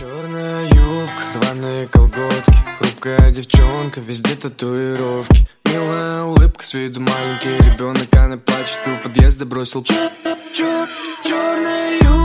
Черная юбка, рваные колготки, хрупкая девчонка, везде татуировки. Милая улыбка, с виду маленький ребенок, она плачет у подъезда, бросил черная юбка.